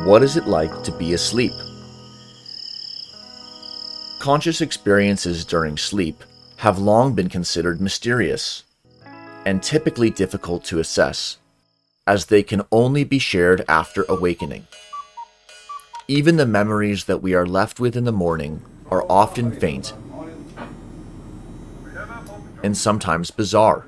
What is it like to be asleep? Conscious experiences during sleep have long been considered mysterious and typically difficult to assess, as they can only be shared after awakening. Even the memories that we are left with in the morning are often faint and sometimes bizarre.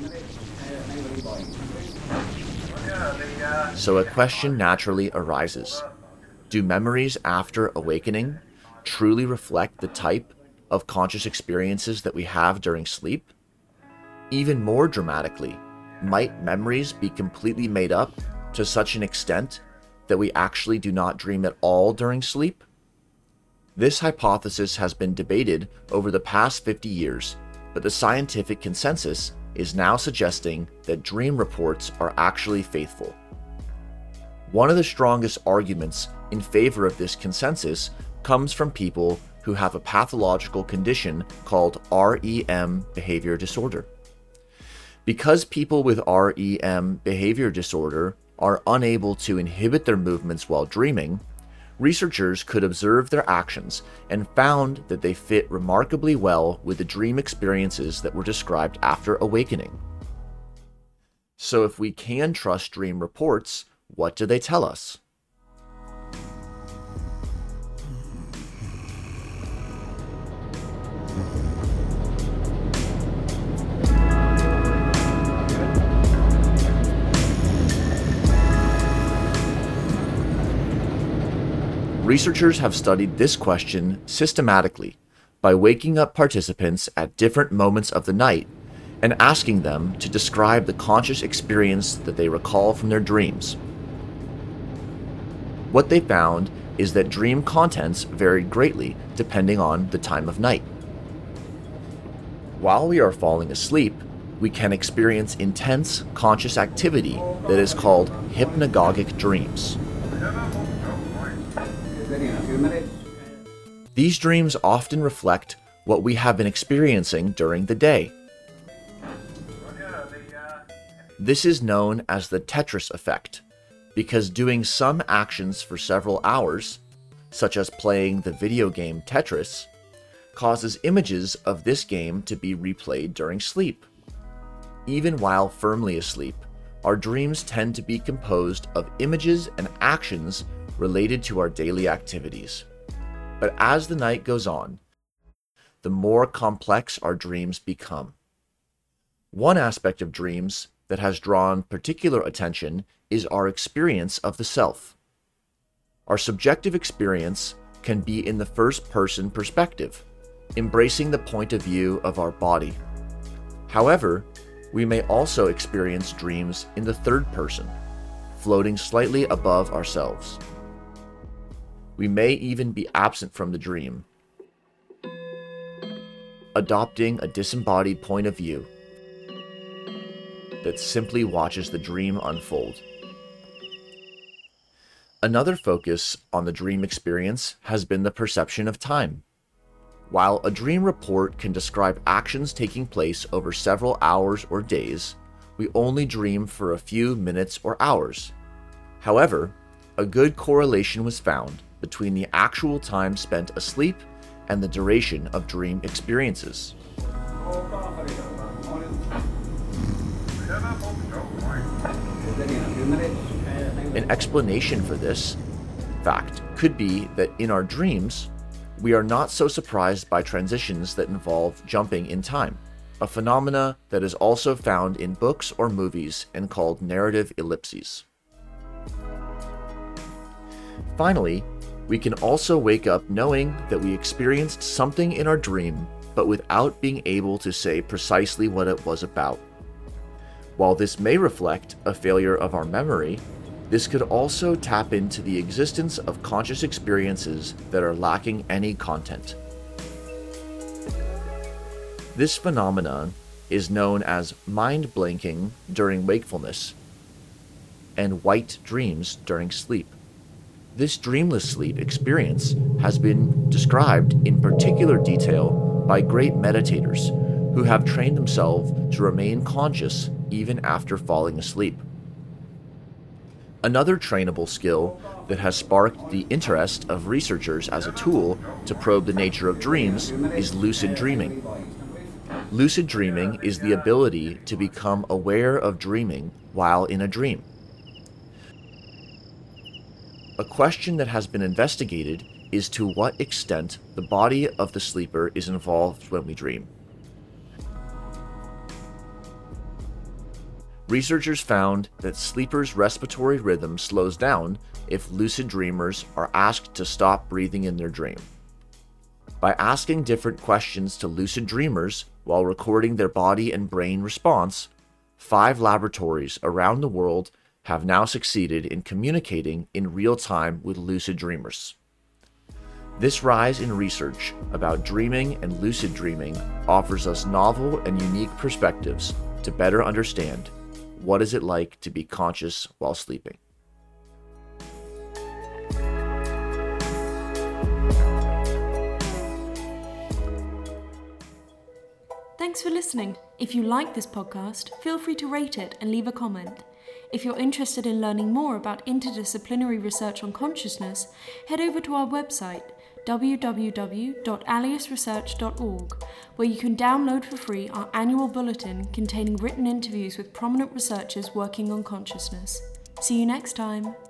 So a question naturally arises: do memories after awakening truly reflect the type of conscious experiences that we have during sleep? Even more dramatically, might memories be completely made up to such an extent that we actually do not dream at all during sleep? This hypothesis has been debated over the past 50 years, but the scientific consensus is now suggesting that dream reports are actually faithful. One of the strongest arguments in favor of this consensus comes from people who have a pathological condition called REM behavior disorder. Because people with REM behavior disorder are unable to inhibit their movements while dreaming, researchers could observe their actions and found that they fit remarkably well with the dream experiences that were described after awakening. So if we can trust dream reports, what do they tell us? Researchers have studied this question systematically by waking up participants at different moments of the night and asking them to describe the conscious experience that they recall from their dreams. What they found is that dream contents varied greatly depending on the time of night. While we are falling asleep, we can experience intense conscious activity that is called hypnagogic dreams. These dreams often reflect what we have been experiencing during the day. This is known as the Tetris effect, because doing some actions for several hours, such as playing the video game Tetris, causes images of this game to be replayed during sleep. Even while firmly asleep, our dreams tend to be composed of images and actions related to our daily activities. But as the night goes on, the more complex our dreams become. One aspect of dreams that has drawn particular attention is our experience of the self. Our subjective experience can be in the first-person perspective, embracing the point of view of our body. However, we may also experience dreams in the third person, floating slightly above ourselves. We may even be absent from the dream, adopting a disembodied point of view that simply watches the dream unfold. Another focus on the dream experience has been the perception of time. While a dream report can describe actions taking place over several hours or days, we only dream for a few minutes or hours. However, a good correlation was found between the actual time spent asleep and the duration of dream experiences. An explanation for this fact could be that in our dreams, we are not so surprised by transitions that involve jumping in time, a phenomena that is also found in books or movies and called narrative ellipses. Finally, we can also wake up knowing that we experienced something in our dream, but without being able to say precisely what it was about. While this may reflect a failure of our memory, this could also tap into the existence of conscious experiences that are lacking any content. This phenomenon is known as mind blanking during wakefulness and white dreams during sleep. This dreamless sleep experience has been described in particular detail by great meditators who have trained themselves to remain conscious even after falling asleep. Another trainable skill that has sparked the interest of researchers as a tool to probe the nature of dreams is lucid dreaming. Lucid dreaming is the ability to become aware of dreaming while in a dream. A question that has been investigated is to what extent the body of the sleeper is involved when we dream. Researchers found that sleepers' respiratory rhythm slows down if lucid dreamers are asked to stop breathing in their dream. By asking different questions to lucid dreamers while recording their body and brain response, 5 laboratories around the world have now succeeded in communicating in real time with lucid dreamers. This rise in research about dreaming and lucid dreaming offers us novel and unique perspectives to better understand what is it like to be conscious while sleeping. Thanks for listening. If you like this podcast, feel free to rate it and leave a comment. If you're interested in learning more about interdisciplinary research on consciousness, head over to our website, www.aliasresearch.org, where you can download for free our annual bulletin containing written interviews with prominent researchers working on consciousness. See you next time.